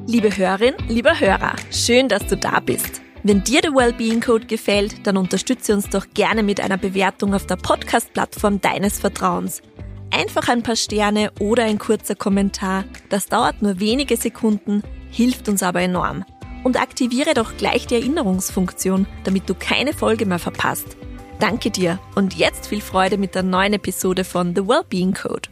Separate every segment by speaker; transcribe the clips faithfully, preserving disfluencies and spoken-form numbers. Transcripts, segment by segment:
Speaker 1: Liebe Hörerin, lieber Hörer, schön, dass du da bist. Wenn dir der Wellbeing Code gefällt, dann unterstütze uns doch gerne mit einer Bewertung auf der Podcast-Plattform deines Vertrauens. Einfach ein paar Sterne oder ein kurzer Kommentar, das dauert nur wenige Sekunden, hilft uns aber enorm. Und aktiviere doch gleich die Erinnerungsfunktion, damit du keine Folge mehr verpasst. Danke dir und jetzt viel Freude mit der neuen Episode von The Wellbeing Code.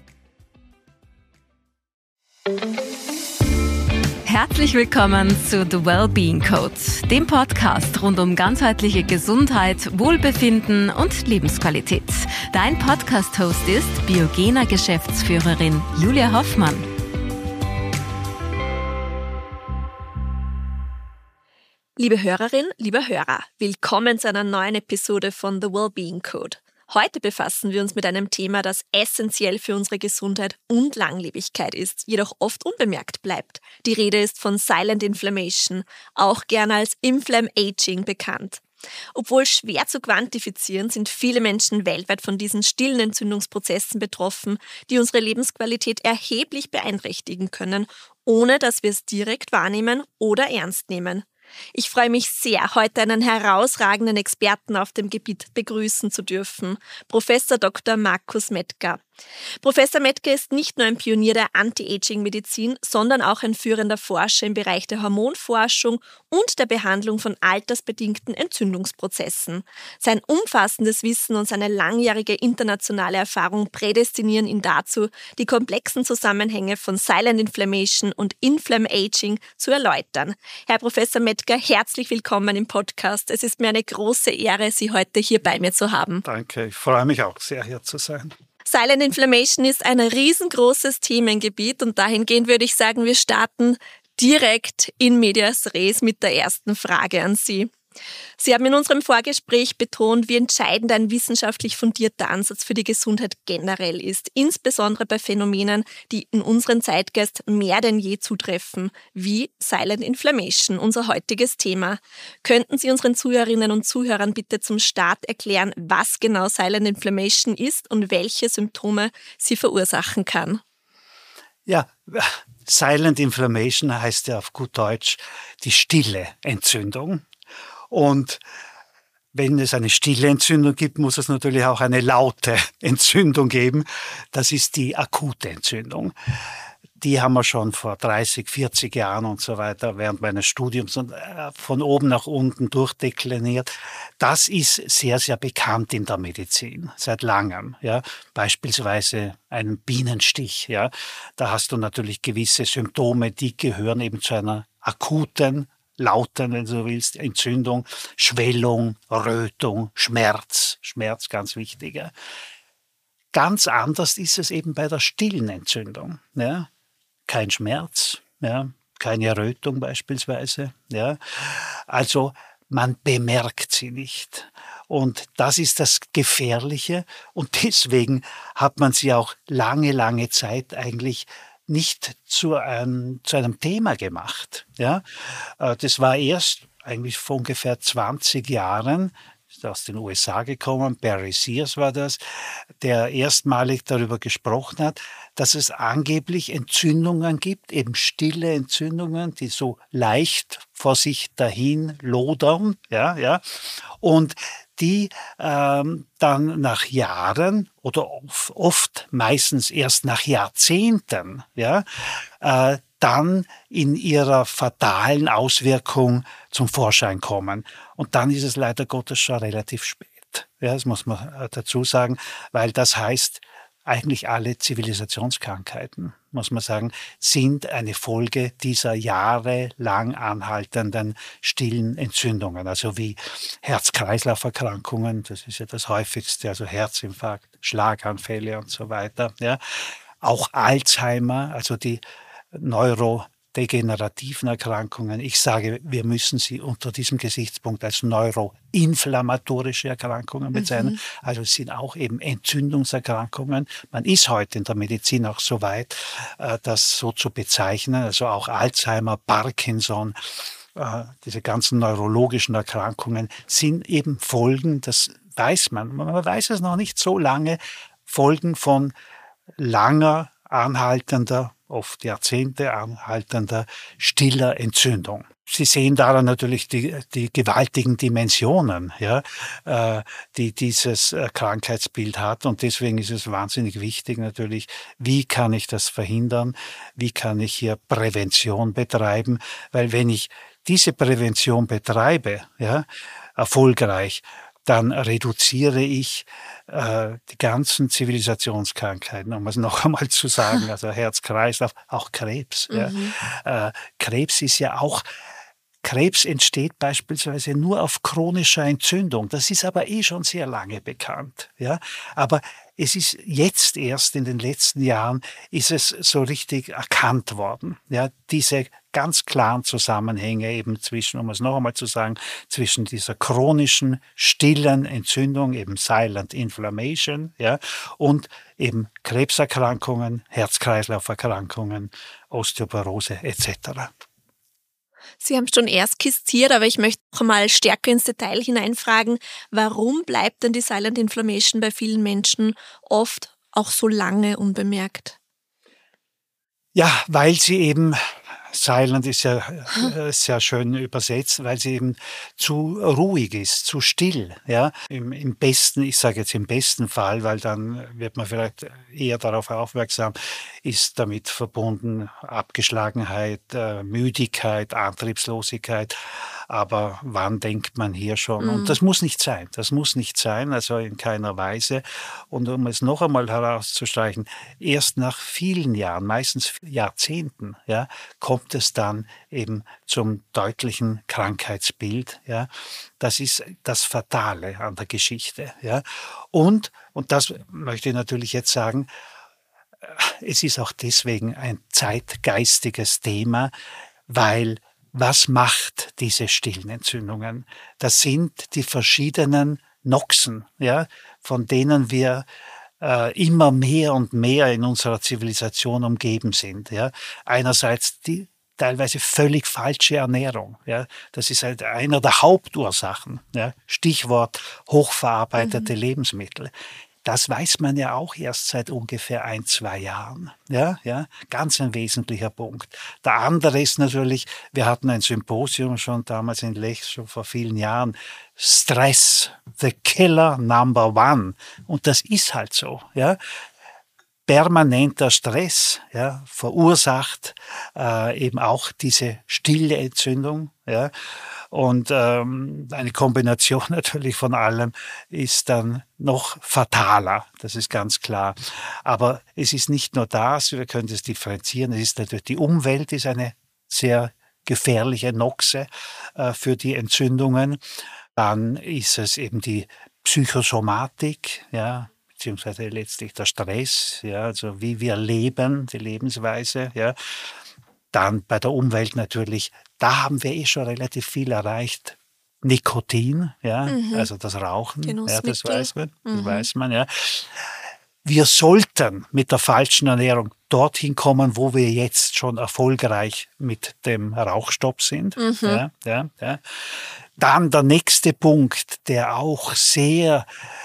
Speaker 2: Herzlich willkommen zu The Wellbeing Code, dem Podcast rund um ganzheitliche Gesundheit, Wohlbefinden und Lebensqualität. Dein Podcast-Host ist Biogena-Geschäftsführerin Julia Hoffmann.
Speaker 1: Liebe Hörerin, lieber Hörer, willkommen zu einer neuen Episode von The Wellbeing Code. Heute befassen wir uns mit einem Thema, das essentiell für unsere Gesundheit und Langlebigkeit ist, jedoch oft unbemerkt bleibt. Die Rede ist von Silent Inflammation, auch gerne als Inflamm Aging bekannt. Obwohl schwer zu quantifizieren, sind viele Menschen weltweit von diesen stillen Entzündungsprozessen betroffen, die unsere Lebensqualität erheblich beeinträchtigen können, ohne dass wir es direkt wahrnehmen oder ernst nehmen. Ich freue mich sehr, heute einen herausragenden Experten auf dem Gebiet begrüßen zu dürfen, Professor Doktor Markus Mettger. Professor Mettger ist nicht nur ein Pionier der Anti-Aging-Medizin, sondern auch ein führender Forscher im Bereich der Hormonforschung und der Behandlung von altersbedingten Entzündungsprozessen. Sein umfassendes Wissen und seine langjährige internationale Erfahrung prädestinieren ihn dazu, die komplexen Zusammenhänge von Silent Inflammation und Inflamm Aging zu erläutern. Herr Professor Mettger, herzlich willkommen im Podcast. Es ist mir eine große Ehre, Sie heute hier bei mir zu haben.
Speaker 3: Danke, ich freue mich auch sehr, hier zu sein.
Speaker 1: Silent Inflammation ist ein riesengroßes Themengebiet und dahingehend würde ich sagen, wir starten direkt in medias res mit der ersten Frage an Sie. Sie haben in unserem Vorgespräch betont, wie entscheidend ein wissenschaftlich fundierter Ansatz für die Gesundheit generell ist, insbesondere bei Phänomenen, die in unseren Zeitgeist mehr denn je zutreffen, wie Silent Inflammation, unser heutiges Thema. Könnten Sie unseren Zuhörerinnen und Zuhörern bitte zum Start erklären, was genau Silent Inflammation ist und welche Symptome sie verursachen kann?
Speaker 3: Ja, Silent Inflammation heißt ja auf gut Deutsch die stille Entzündung. Und wenn es eine stille Entzündung gibt, muss es natürlich auch eine laute Entzündung geben. Das ist die akute Entzündung. Die haben wir schon vor dreißig, vierzig Jahren und so weiter während meines Studiums von oben nach unten durchdekliniert. Das ist sehr, sehr bekannt in der Medizin, seit langem. Ja. Beispielsweise ein Bienenstich. Ja. Da hast du natürlich gewisse Symptome, die gehören eben zu einer akuten lauten, wenn du so willst, Entzündung, Schwellung, Rötung, Schmerz, Schmerz ganz wichtiger. Ganz anders ist es eben bei der stillen Entzündung. Ja? Kein Schmerz, ja? Keine Rötung beispielsweise. Ja? Also man bemerkt sie nicht. Und das ist das Gefährliche und deswegen hat man sie auch lange, lange Zeit eigentlich nicht zu einem, zu einem Thema gemacht. Ja? Das war erst eigentlich vor ungefähr zwanzig Jahren, ist aus den U S A gekommen, Barry Sears war das, der erstmalig darüber gesprochen hat, dass es angeblich Entzündungen gibt, eben stille Entzündungen, die so leicht vor sich dahin lodern, ja, ja, und die ähm, dann nach Jahren oder oft, oft meistens erst nach Jahrzehnten, ja, äh, dann in ihrer fatalen Auswirkung zum Vorschein kommen. Und dann ist es leider Gottes schon relativ spät. Ja, das muss man dazu sagen, weil das heißt, eigentlich alle Zivilisationskrankheiten, muss man sagen, sind eine Folge dieser jahrelang anhaltenden stillen Entzündungen, also wie Herz-Kreislauf-Erkrankungen, das ist ja das häufigste, also Herzinfarkt, Schlaganfälle und so weiter. Ja. Auch Alzheimer, also die neurodegenerativen Erkrankungen. Ich sage, wir müssen sie unter diesem Gesichtspunkt als neuroinflammatorische Erkrankungen bezeichnen. Mhm. Also es sind auch eben Entzündungserkrankungen. Man ist heute in der Medizin auch so weit, das so zu bezeichnen. Also auch Alzheimer, Parkinson, diese ganzen neurologischen Erkrankungen sind eben Folgen, das weiß man, man weiß es noch nicht so lange, Folgen von langer, anhaltender oft Jahrzehnte anhaltender stiller Entzündung. Sie sehen daran natürlich die, die gewaltigen Dimensionen, ja, äh, die dieses äh, Krankheitsbild hat. Und deswegen ist es wahnsinnig wichtig natürlich, wie kann ich das verhindern? Wie kann ich hier Prävention betreiben? Weil wenn ich diese Prävention betreibe, ja, erfolgreich, dann reduziere ich äh, die ganzen Zivilisationskrankheiten, um es noch einmal zu sagen, also Herz, Kreislauf, auch Krebs. Mhm. Ja. Äh, Krebs ist ja auch Krebs entsteht beispielsweise nur auf chronischer Entzündung. Das ist aber eh schon sehr lange bekannt. Ja? Aber es ist jetzt erst in den letzten Jahren ist es so richtig erkannt worden. Ja? Diese ganz klaren Zusammenhänge eben zwischen, um es noch einmal zu sagen, zwischen dieser chronischen, stillen Entzündung, eben Silent Inflammation, ja, und eben Krebserkrankungen, Herz-Kreislauf-Erkrankungen, Osteoporose et cetera.
Speaker 1: Sie haben schon erst skizziert, aber ich möchte noch mal stärker ins Detail hineinfragen, warum bleibt denn die Silent Inflammation bei vielen Menschen oft auch so lange unbemerkt?
Speaker 3: Ja, weil sie eben, silent ist ja äh, sehr schön übersetzt, weil sie eben zu ruhig ist, zu still. Ja? Im, im besten, ich sage jetzt im besten Fall, weil dann wird man vielleicht eher darauf aufmerksam, ist damit verbunden Abgeschlagenheit, äh, Müdigkeit, Antriebslosigkeit. Aber wann denkt man hier schon? Mhm. Und das muss nicht sein. Das muss nicht sein, also in keiner Weise. Und um es noch einmal herauszustreichen, erst nach vielen Jahren, meistens Jahrzehnten, ja, kommt es dann eben zum deutlichen Krankheitsbild. Ja. Das ist das Fatale an der Geschichte. Ja. Und, und das möchte ich natürlich jetzt sagen, es ist auch deswegen ein zeitgeistiges Thema, weil was macht diese stillen Entzündungen? Das sind die verschiedenen Noxen, ja, von denen wir äh, immer mehr und mehr in unserer Zivilisation umgeben sind. Ja. Einerseits die teilweise völlig falsche Ernährung. Ja. Das ist halt einer der Hauptursachen. Ja. Stichwort hochverarbeitete mhm. Lebensmittel. Das weiß man ja auch erst seit ungefähr ein, zwei Jahren. Ja, ja, ganz ein wesentlicher Punkt. Der andere ist natürlich, wir hatten ein Symposium schon damals in Lech, schon vor vielen Jahren. Stress, the killer number one. Und das ist halt so. Ja. Permanenter Stress, ja, verursacht äh, eben auch diese stille Entzündung. Ja. Und ähm, eine Kombination natürlich von allem ist dann noch fataler, das ist ganz klar. Aber es ist nicht nur das, wir können das differenzieren, es ist natürlich die Umwelt, ist eine sehr gefährliche Noxe äh, für die Entzündungen. Dann ist es eben die Psychosomatik, ja, beziehungsweise letztlich der Stress, ja, also wie wir leben, die Lebensweise, ja. Dann bei der Umwelt natürlich, da haben wir eh schon relativ viel erreicht. Nikotin, ja, mhm. also das Rauchen, ja, das weiß man, das mhm. weiß man, ja. Wir sollten mit der falschen Ernährung dorthin kommen, wo wir jetzt schon erfolgreich mit dem Rauchstopp sind. Mhm. Ja, ja, ja. Dann der nächste Punkt, der auch sehr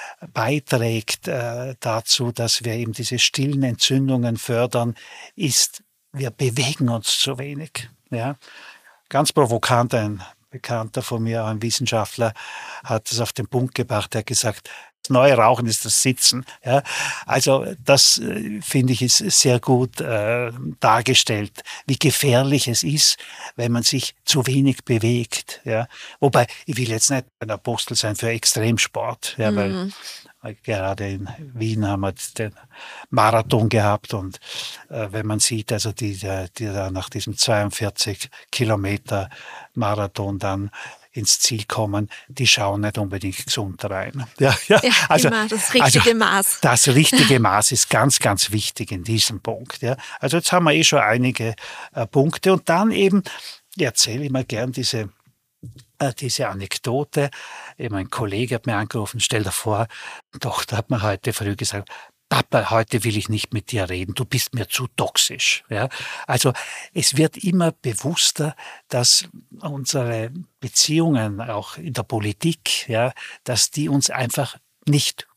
Speaker 3: beiträgt äh, dazu, dass wir eben diese stillen Entzündungen fördern, ist, wir bewegen uns zu wenig. Ja. Ganz provokant, ein Bekannter von mir, ein Wissenschaftler, hat es auf den Punkt gebracht, er hat gesagt, das neue Rauchen ist das Sitzen. Ja. Also das, äh, finde ich, ist sehr gut äh, dargestellt, wie gefährlich es ist, wenn man sich zu wenig bewegt. Ja. Wobei, ich will jetzt nicht ein Apostel sein für Extremsport, ja, mhm. weil gerade in Wien haben wir den Marathon gehabt und äh, wenn man sieht, also die, die da nach diesem zweiundvierzig Kilometer Marathon dann ins Ziel kommen, die schauen nicht unbedingt gesund rein. Ja, ja.
Speaker 1: ja also immer das richtige
Speaker 3: also,
Speaker 1: Maß.
Speaker 3: Das richtige Maß ist ganz, ganz wichtig in diesem Punkt. Ja. Also jetzt haben wir eh schon einige äh, Punkte und dann eben, ich erzähle immer gern diese diese Anekdote. Eben ein Kollege hat mir angerufen, stell dir vor, doch, da hat mir heute früh gesagt, Papa, heute will ich nicht mit dir reden, du bist mir zu toxisch. Ja? Also es wird immer bewusster, dass unsere Beziehungen auch in der Politik, ja, dass die uns einfach nicht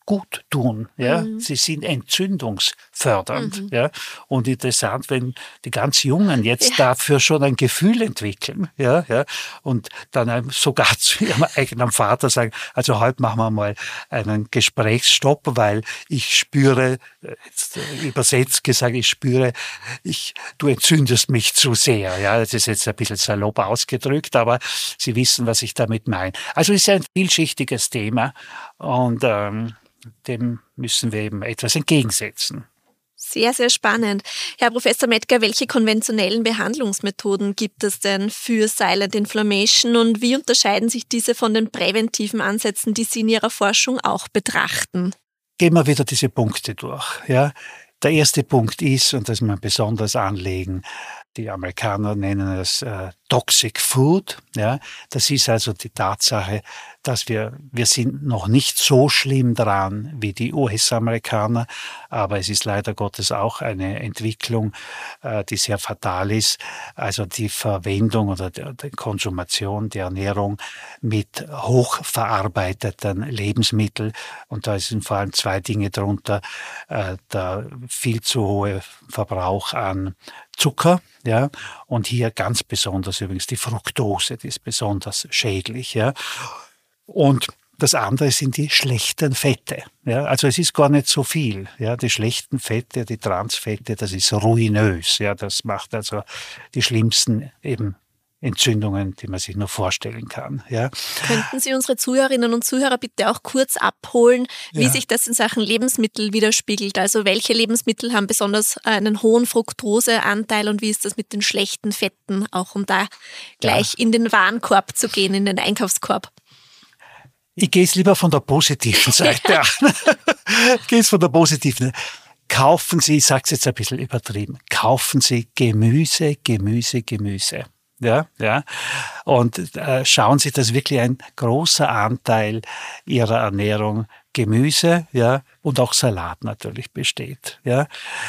Speaker 3: gut tun. Ja?
Speaker 1: Mhm.
Speaker 3: Sie sind entzündungsfördernd.
Speaker 1: Mhm.
Speaker 3: Ja? Und interessant, wenn die ganz Jungen jetzt
Speaker 1: Ja.
Speaker 3: dafür schon ein Gefühl entwickeln, ja, ja, und dann sogar zu ihrem eigenen Vater sagen, also heute machen wir mal einen Gesprächsstopp, weil ich spüre, jetzt übersetzt gesagt, ich spüre, ich, du entzündest mich zu sehr. Ja, das ist jetzt ein bisschen salopp ausgedrückt, aber Sie wissen, was ich damit meine. Also es ist ein vielschichtiges Thema und ähm, dem müssen wir eben etwas entgegensetzen.
Speaker 1: Sehr, sehr spannend. Herr Professor Mettger, welche konventionellen Behandlungsmethoden gibt es denn für Silent Inflammation und wie unterscheiden sich diese von den präventiven Ansätzen, die Sie in Ihrer Forschung auch betrachten?
Speaker 3: Gehen wir wieder diese Punkte durch. Ja? Der erste Punkt ist, und das ist mir ein besonderes Anliegen, die Amerikaner nennen es äh, Toxic Food. Ja, das ist also die Tatsache, dass wir, wir sind noch nicht so schlimm dran wie die U S-Amerikaner, aber es ist leider Gottes auch eine Entwicklung, äh, die sehr fatal ist. Also die Verwendung oder die, die Konsumation, die Ernährung mit hochverarbeiteten Lebensmitteln. Und da sind vor allem zwei Dinge drunter. Äh, der viel zu hohe Verbrauch an Zucker, ja, und hier ganz besonders übrigens die Fructose, die ist besonders schädlich, ja. Und das andere sind die schlechten Fette, ja. Also es ist gar nicht so viel, ja. Die schlechten Fette, die Transfette, das ist ruinös, ja. Das macht also die schlimmsten eben Entzündungen, die man sich nur vorstellen kann. Ja.
Speaker 1: Könnten Sie unsere Zuhörerinnen und Zuhörer bitte auch kurz abholen, wie
Speaker 3: Ja.
Speaker 1: sich das in Sachen Lebensmittel widerspiegelt? Also welche Lebensmittel haben besonders einen hohen Fructoseanteil und wie ist das mit den schlechten Fetten, auch um da gleich ja. in den Warenkorb zu gehen, in den Einkaufskorb?
Speaker 3: Ich gehe es lieber von der positiven Seite an. Ich gehe es von der positiven. Kaufen Sie, ich sage es jetzt ein bisschen übertrieben, kaufen Sie Gemüse, Gemüse, Gemüse. Ja, ja. Und äh, schauen Sie, dass wirklich ein großer Anteil Ihrer Ernährung Gemüse, ja, und auch Salat natürlich besteht. Ja.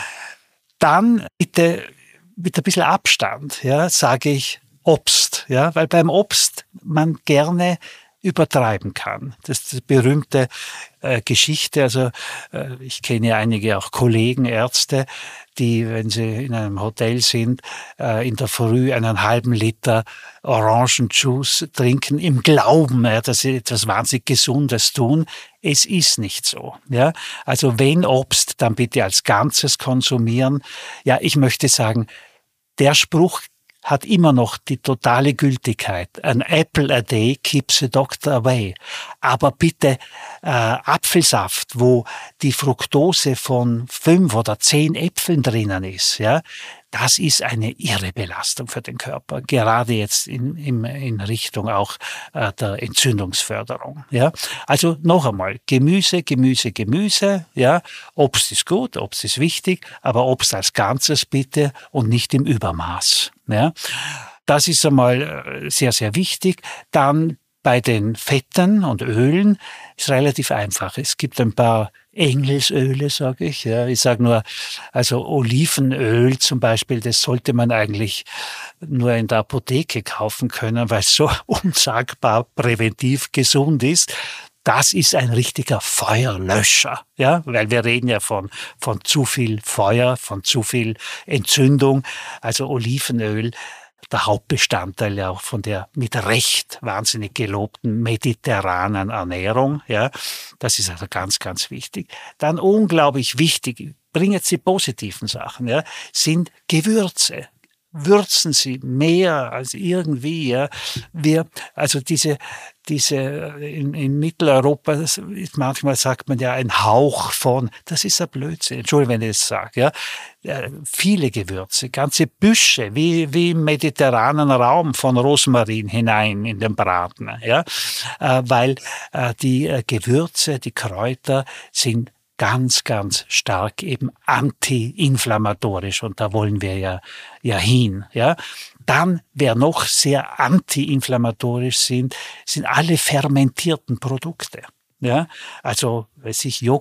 Speaker 3: Dann bitte mit ein bisschen Abstand, ja, sage ich Obst, ja, weil beim Obst man gerne übertreiben kann. Das ist die berühmte äh, Geschichte. Also äh, ich kenne ja einige auch Kollegen, Ärzte, die, wenn sie in einem Hotel sind, äh, in der Früh einen halben Liter Orangenjuice trinken, im Glauben, ja, dass sie etwas wahnsinnig Gesundes tun. Es ist nicht so. Ja? Also wenn Obst, dann bitte als Ganzes konsumieren. Ja, ich möchte sagen, der Spruch hat immer noch die totale Gültigkeit. An apple a day keeps the doctor away. Aber bitte äh, Apfelsaft, wo die Fructose von fünf oder zehn Äpfeln drinnen ist, ja, das ist eine irre Belastung für den Körper. Gerade jetzt in, in, in Richtung auch äh, der Entzündungsförderung. Ja, also noch einmal Gemüse, Gemüse, Gemüse. Ja, Obst ist gut, Obst ist wichtig, aber Obst als Ganzes bitte und nicht im Übermaß. Ja, das ist einmal sehr, sehr wichtig. Dann bei den Fetten und Ölen ist relativ einfach. Es gibt ein paar Engelsöle, sage ich. Ja, ich sage nur, also Olivenöl zum Beispiel, das sollte man eigentlich nur in der Apotheke kaufen können, weil es so unsagbar präventiv gesund ist. Das ist ein richtiger Feuerlöscher, ja, weil wir reden ja von, von zu viel Feuer, von zu viel Entzündung. Also Olivenöl, der Hauptbestandteil ja auch von der mit Recht wahnsinnig gelobten mediterranen Ernährung, ja. Das ist also ganz, ganz wichtig. Dann unglaublich wichtig, bringen jetzt die positiven Sachen, ja, sind Gewürze. Würzen Sie mehr als irgendwie, ja. Wir, also diese, diese, in, in Mitteleuropa, das ist, manchmal sagt man ja ein Hauch von, das ist ein Blödsinn, Entschuldigung, wenn ich das sage, ja. Äh, viele Gewürze, ganze Büsche, wie, wie im mediterranen Raum von Rosmarin hinein in den Braten, ja. Äh, weil, äh, die äh, Gewürze, die Kräuter sind ganz, ganz stark eben anti-inflammatorisch und da wollen wir ja, ja hin, ja. Dann, wer noch sehr anti-inflammatorisch sind, sind alle fermentierten Produkte, ja. Also, weiß ich, Joghurt,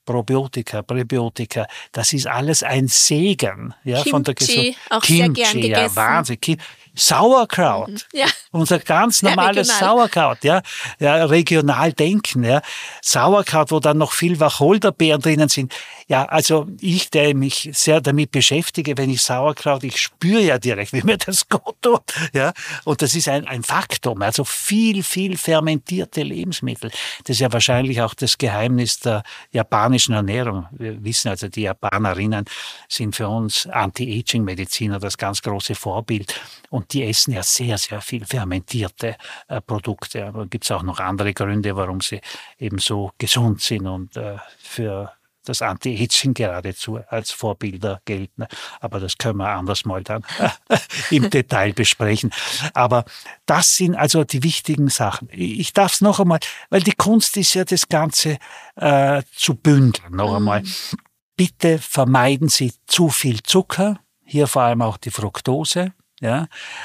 Speaker 3: Probiotika, Präbiotika, das ist alles ein Segen. Ja,
Speaker 1: Kimchi,
Speaker 3: von der Gesundheit.
Speaker 1: auch
Speaker 3: Kimchi,
Speaker 1: sehr gern gegessen.
Speaker 3: Ja, Wahnsinn. Kim Sauerkraut.
Speaker 1: Mhm. Ja.
Speaker 3: Unser ganz normales
Speaker 1: regional.
Speaker 3: Sauerkraut, ja, ja, regional denken, ja. Sauerkraut, wo dann noch viel Wacholderbeeren drinnen sind. Ja, also ich, der mich sehr damit beschäftige, wenn ich Sauerkraut, ich spüre ja direkt, wie mir das gut tut, ja. Und das ist ein, ein Faktum, also viel, viel fermentierte Lebensmittel. Das ist ja wahrscheinlich auch das Geheimnis der japanischen Ernährung. Wir wissen also, die Japanerinnen sind für uns Anti-Aging-Mediziner das ganz große Vorbild. Und die essen ja sehr, sehr viel fermentierte äh, Produkte. Aber gibt es auch noch andere Gründe, warum sie eben so gesund sind und äh, für das Anti-Aging geradezu als Vorbilder gelten. Aber das können wir anders mal dann äh, im Detail besprechen. Aber das sind also die wichtigen Sachen. Ich darf es noch einmal, weil die Kunst ist ja das Ganze äh, zu bündeln. Noch einmal. Bitte vermeiden Sie zu viel Zucker, hier vor allem auch die Fructose. Ja.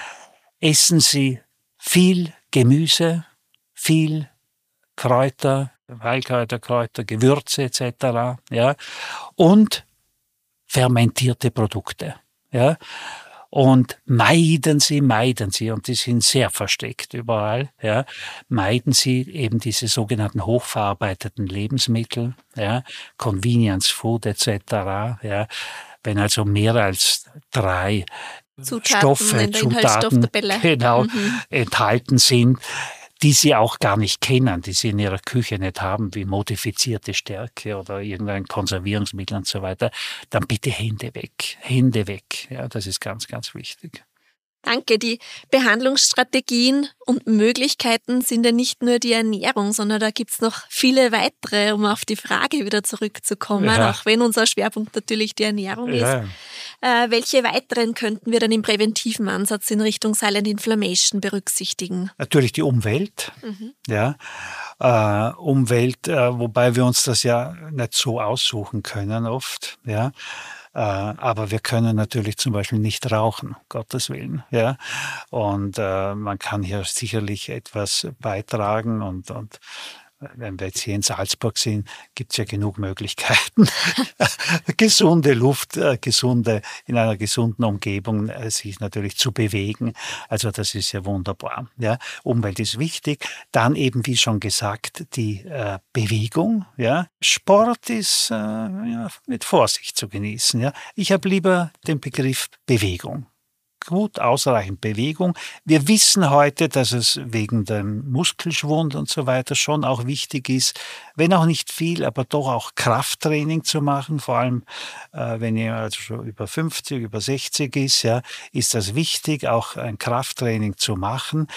Speaker 3: Essen Sie viel Gemüse, viel Kräuter, Heilkräuter, Kräuter, Gewürze et cetera. Ja. Und fermentierte Produkte. Ja. Und meiden Sie, meiden Sie, und die sind sehr versteckt überall, ja, meiden Sie eben diese sogenannten hochverarbeiteten Lebensmittel, ja, Convenience Food et cetera. Ja. Wenn also mehr als drei
Speaker 1: Zutaten
Speaker 3: Stoffe,
Speaker 1: in der
Speaker 3: Zutaten
Speaker 1: Inhaltsstofftabelle.
Speaker 3: genau,
Speaker 1: Mhm.
Speaker 3: enthalten sind, die sie auch gar nicht kennen, die sie in ihrer Küche nicht haben, wie modifizierte Stärke oder irgendein Konservierungsmittel und so weiter, dann bitte Hände weg, Hände weg. Ja, das ist ganz, ganz wichtig.
Speaker 1: Danke. Die Behandlungsstrategien und Möglichkeiten sind ja nicht nur die Ernährung, sondern da gibt's noch viele weitere, um auf die Frage wieder zurückzukommen,
Speaker 3: Ja.
Speaker 1: auch wenn unser Schwerpunkt natürlich die Ernährung
Speaker 3: Ja.
Speaker 1: ist. Äh, welche weiteren könnten wir dann im präventiven Ansatz in Richtung Silent Inflammation berücksichtigen?
Speaker 3: Natürlich die Umwelt,
Speaker 1: Mhm.
Speaker 3: ja, äh, Umwelt, äh, wobei wir uns das ja nicht so aussuchen können oft, ja. Äh, aber wir können natürlich zum Beispiel nicht rauchen, um Gottes Willen, ja. Und äh, man kann hier sicherlich etwas beitragen und, und wenn wir jetzt hier in Salzburg sind, gibt es ja genug Möglichkeiten, gesunde Luft, äh, gesunde, in einer gesunden Umgebung äh, sich natürlich zu bewegen. Also das ist ja wunderbar. Ja. Umwelt ist wichtig. Dann eben, wie schon gesagt, die äh, Bewegung. Ja. Sport ist äh, ja, mit Vorsicht zu genießen. Ja. Ich habe lieber den Begriff Bewegung. Gut, ausreichend Bewegung. Wir wissen heute, dass es wegen dem Muskelschwund und so weiter schon auch wichtig ist, wenn auch nicht viel, aber doch auch Krafttraining zu machen. Vor allem, äh, wenn jemand also schon über fünfzig, über sechzig ist, ja, ist das wichtig, auch ein Krafttraining zu machen.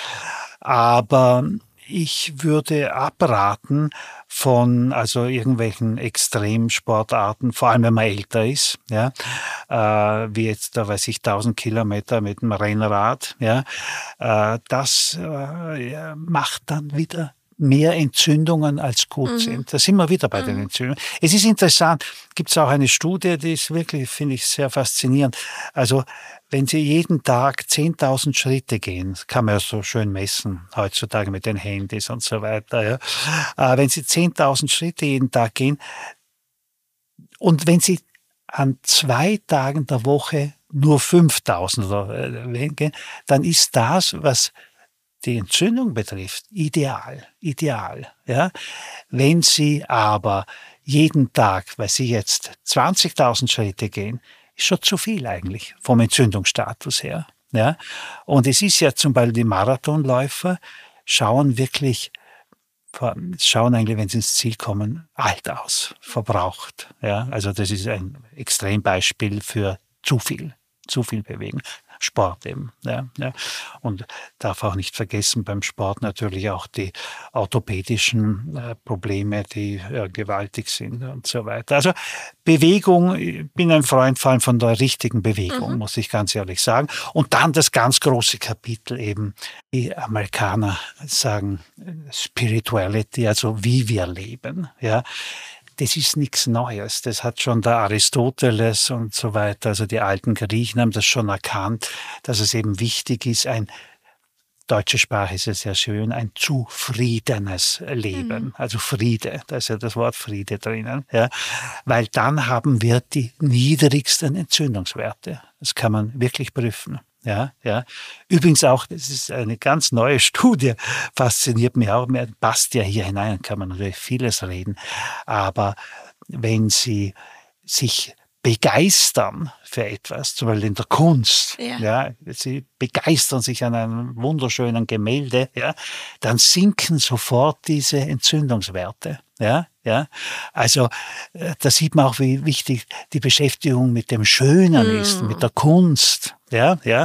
Speaker 3: Aber ich würde abraten von also irgendwelchen Extremsportarten, vor allem wenn man älter ist, ja, äh, wie jetzt, da weiß ich, tausend Kilometer mit dem Rennrad, ja, äh, das äh, ja, macht dann wieder mehr Entzündungen als gut
Speaker 1: Mhm.
Speaker 3: sind. Da sind wir wieder bei den
Speaker 1: Mhm.
Speaker 3: Entzündungen. Es ist interessant, gibt es auch eine Studie, die ist wirklich, finde ich, sehr faszinierend. Also, wenn Sie jeden Tag zehntausend Schritte gehen, das kann man ja so schön messen, heutzutage mit den Handys und so weiter, ja. Äh, wenn Sie zehntausend Schritte jeden Tag gehen und wenn Sie an zwei Tagen der Woche nur fünftausend oder äh, gehen, dann ist das, was die Entzündung betrifft, ideal, ideal, ja. Wenn Sie aber jeden Tag, weil Sie jetzt zwanzigtausend Schritte gehen, ist schon zu viel eigentlich vom Entzündungsstatus her, ja. Und es ist ja zum Beispiel die Marathonläufer schauen wirklich, schauen eigentlich, wenn sie ins Ziel kommen, alt aus, verbraucht, ja. Also das ist ein Extrembeispiel für zu viel, zu viel bewegen. Sport eben. Ja, ja. Und darf auch nicht vergessen beim Sport natürlich auch die orthopädischen äh, Probleme, die äh, gewaltig sind und so weiter. Also Bewegung, ich bin ein Freund vor allem von der richtigen Bewegung, mhm. muss ich ganz ehrlich sagen. Und dann das ganz große Kapitel eben, die Amerikaner sagen Spirituality, also wie wir leben, ja. Das ist nichts Neues. Das hat schon der Aristoteles und so weiter, also die alten Griechen haben das schon erkannt, dass es eben wichtig ist, ein deutsche Sprache ist ja sehr schön, ein zufriedenes Leben. Mhm. Also Friede, da ist ja das Wort Friede drinnen. Ja, weil dann haben wir die niedrigsten Entzündungswerte. Das kann man wirklich prüfen. Ja, ja. Übrigens auch, das ist eine ganz neue Studie, fasziniert mich auch, passt ja hier hinein, kann man natürlich vieles reden, aber wenn Sie sich begeistern für etwas, zum Beispiel in der Kunst, ja. ja, Sie begeistern sich an einem wunderschönen Gemälde, ja, dann sinken sofort diese Entzündungswerte. Ja, ja. Also da sieht man auch, wie wichtig die Beschäftigung mit dem Schönen mm. ist, mit der Kunst. Ja, ja.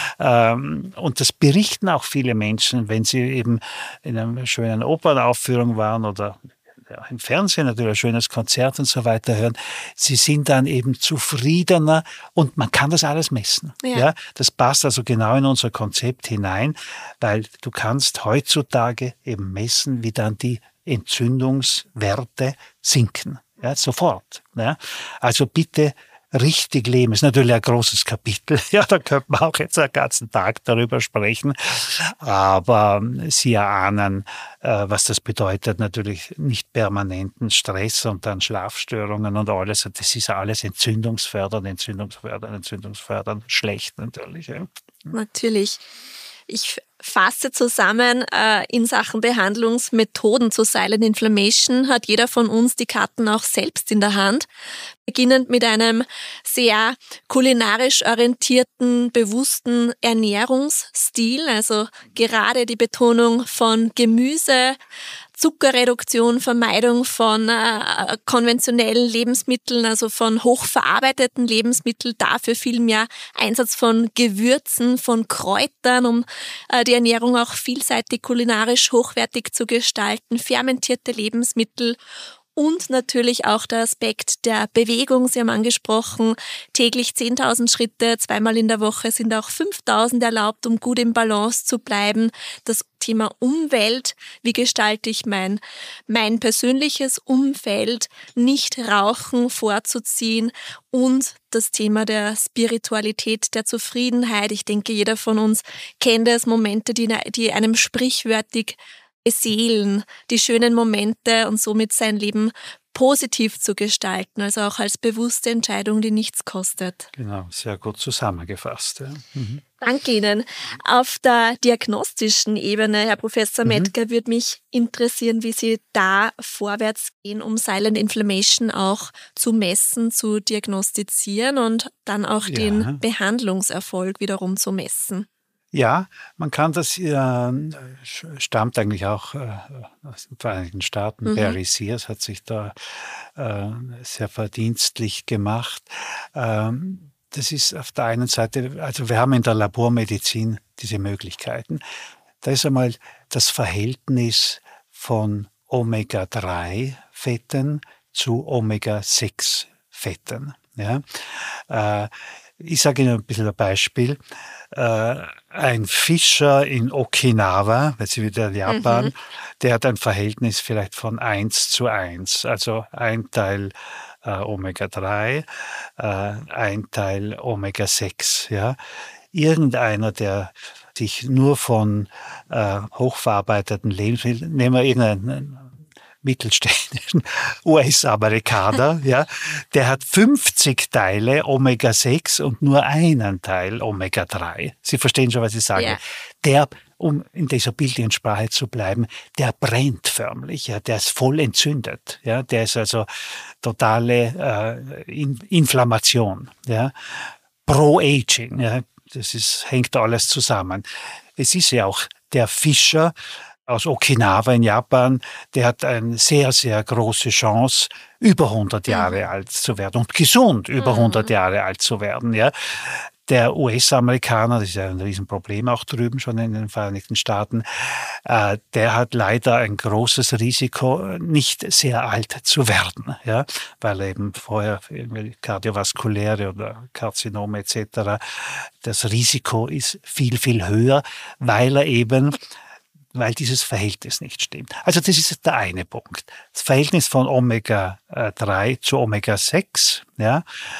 Speaker 3: Und das berichten auch viele Menschen, wenn sie eben in einer schönen Opernaufführung waren oder ja, im Fernsehen natürlich ein schönes Konzert und so weiter hören. Sie sind dann eben zufriedener und man kann das alles messen. Ja. Ja, das passt also genau in unser Konzept hinein, weil du kannst heutzutage eben messen, wie dann die Entzündungswerte sinken. Ja, sofort. Ja. Also bitte richtig leben. Ist natürlich ein großes Kapitel. Ja, da könnte man auch jetzt einen ganzen Tag darüber sprechen. Aber Sie erahnen, was das bedeutet. Natürlich nicht permanenten Stress und dann Schlafstörungen und alles. Das ist ja alles entzündungsfördernd, entzündungsfördernd, entzündungsfördernd. Schlecht natürlich. Ja.
Speaker 1: Natürlich. Ich fasse zusammen, äh, in Sachen Behandlungsmethoden zu Silent Inflammation hat jeder von uns die Karten auch selbst in der Hand. Beginnend mit einem sehr kulinarisch orientierten, bewussten Ernährungsstil, also gerade die Betonung von Gemüse, Zuckerreduktion, Vermeidung von äh, konventionellen Lebensmitteln, also von hochverarbeiteten Lebensmitteln, dafür viel mehr Einsatz von Gewürzen, von Kräutern, um äh, die Ernährung auch vielseitig kulinarisch hochwertig zu gestalten, fermentierte Lebensmittel. Und natürlich auch der Aspekt der Bewegung. Sie haben angesprochen, täglich zehntausend Schritte, zweimal in der Woche sind auch fünftausend erlaubt, um gut im Balance zu bleiben. Das Thema Umwelt, wie gestalte ich mein, mein persönliches Umfeld, nicht rauchen vorzuziehen und das Thema der Spiritualität, der Zufriedenheit. Ich denke, jeder von uns kennt es, Momente, die, die einem sprichwörtlich beseelen, die schönen Momente und somit sein Leben positiv zu gestalten, also auch als bewusste Entscheidung, die nichts kostet.
Speaker 3: Genau, sehr gut zusammengefasst. Ja. Mhm.
Speaker 1: Danke Ihnen. Auf der diagnostischen Ebene, Herr Professor mhm. Mettger, würde mich interessieren, wie Sie da vorwärts gehen, um Silent Inflammation auch zu messen, zu diagnostizieren und dann auch ja. den Behandlungserfolg wiederum zu messen.
Speaker 3: Ja, man kann das, äh, stammt eigentlich auch äh, aus den Vereinigten Staaten. Mhm. Barry Sears hat sich da äh, sehr verdienstlich gemacht. Ähm, das ist auf der einen Seite, also wir haben in der Labormedizin diese Möglichkeiten. Da ist einmal das Verhältnis von Omega drei Fetten zu Omega sechs Fetten. Ja? Äh, Ich sage Ihnen ein bisschen ein Beispiel. Äh, ein Fischer in Okinawa, weil Sie wieder in Japan, mhm. der hat ein Verhältnis vielleicht von eins zu eins. Also ein Teil äh, Omega drei, äh, ein Teil Omega sechs. Ja? Irgendeiner, der sich nur von äh, hochverarbeiteten Lebensmitteln, nehmen wir irgendeinen mittelständischen U S-Amerikaner, ja, der hat fünfzig Teile Omega sechs und nur einen Teil Omega drei. Sie verstehen schon, was ich sage. Yeah. Der, um in dieser bildlichen Sprache zu bleiben, der brennt förmlich, ja, der ist voll entzündet, ja, der ist also totale äh, in, Inflammation, ja, Pro-Aging, ja, das ist, hängt alles zusammen. Es ist ja auch der Fischer aus Okinawa in Japan, der hat eine sehr, sehr große Chance, über hundert Jahre mhm. alt zu werden und gesund über mhm. hundert Jahre alt zu werden. Ja. Der U S-Amerikaner, das ist ja ein Riesenproblem auch drüben schon in den Vereinigten Staaten, äh, der hat leider ein großes Risiko, nicht sehr alt zu werden, ja, weil eben vorher kardiovaskuläre oder Karzinome et cetera das Risiko ist viel, viel höher, weil er eben weil dieses Verhältnis nicht stimmt. Also das ist der eine Punkt. Das Verhältnis von Omega drei zu Omega sechs, ja,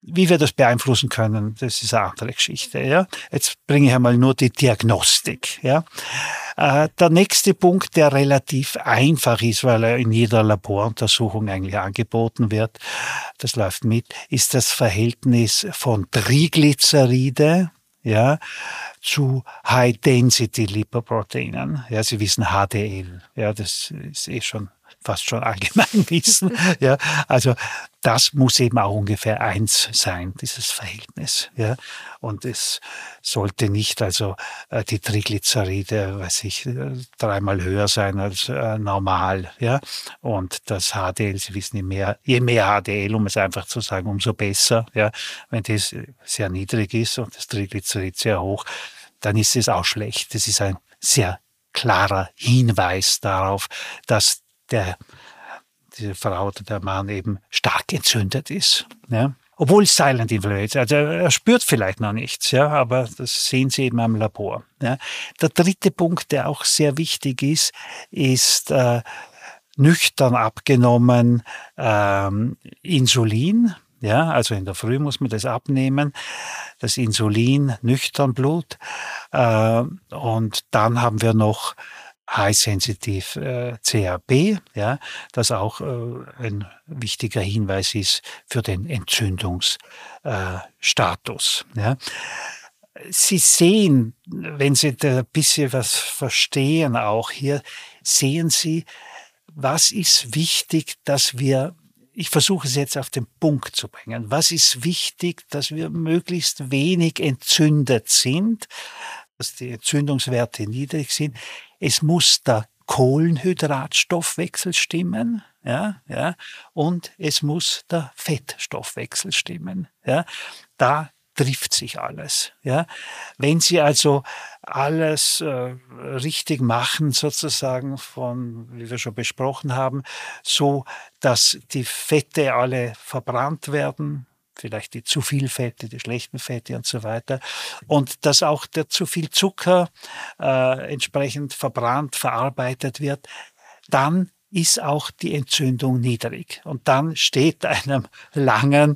Speaker 3: Wie wir das beeinflussen können, das ist eine andere Geschichte. Ja. Jetzt bringe ich einmal nur die Diagnostik. Ja. Äh, der nächste Punkt, der relativ einfach ist, weil er in jeder Laboruntersuchung eigentlich angeboten wird, das läuft mit, ist das Verhältnis von Triglyceride, ja, zu High-Density-Lipoproteinen. Ja, Sie wissen H D L. Ja, das ist eh schon fast schon Allgemeinwissen. Ja, also das muss eben auch ungefähr eins sein, dieses Verhältnis. Ja, und es sollte nicht also äh, die Triglyceride, weiß ich, dreimal höher sein als äh, normal. Ja, und das H D L, Sie wissen, je mehr, je mehr H D L, um es einfach zu sagen, umso besser. Ja, wenn das sehr niedrig ist und das Triglycerid sehr hoch, dann ist es auch schlecht. Das ist ein sehr klarer Hinweis darauf, dass der, diese Frau oder der Mann eben stark entzündet ist. Ja. Obwohl Silent Inflammation, also er spürt vielleicht noch nichts, ja, aber das sehen Sie eben am Labor. Ja. Der dritte Punkt, der auch sehr wichtig ist, ist äh, nüchtern abgenommen ähm, Insulin. Ja, also in der Früh muss man das abnehmen, das Insulin, nüchtern Blut. Äh, und dann haben wir noch High-Sensitive äh, C A B, ja, das auch äh, ein wichtiger Hinweis ist für den Entzündungsstatus. Äh, ja. Sie sehen, wenn Sie da ein bisschen was verstehen auch hier, sehen Sie, was ist wichtig, dass wir, ich versuche es jetzt auf den Punkt zu bringen, was ist wichtig, dass wir möglichst wenig entzündet sind, dass die Entzündungswerte niedrig sind. Es muss der Kohlenhydratstoffwechsel stimmen, ja, ja, und es muss der Fettstoffwechsel stimmen, ja. Da trifft sich alles, ja. Wenn Sie also alles äh, richtig machen, sozusagen von, wie wir schon besprochen haben, so, dass die Fette alle verbrannt werden, vielleicht die zu viel Fette, die schlechten Fette und so weiter. Und dass auch der zu viel Zucker äh, entsprechend verbrannt, verarbeitet wird, dann ist auch die Entzündung niedrig. Und dann steht einem langen,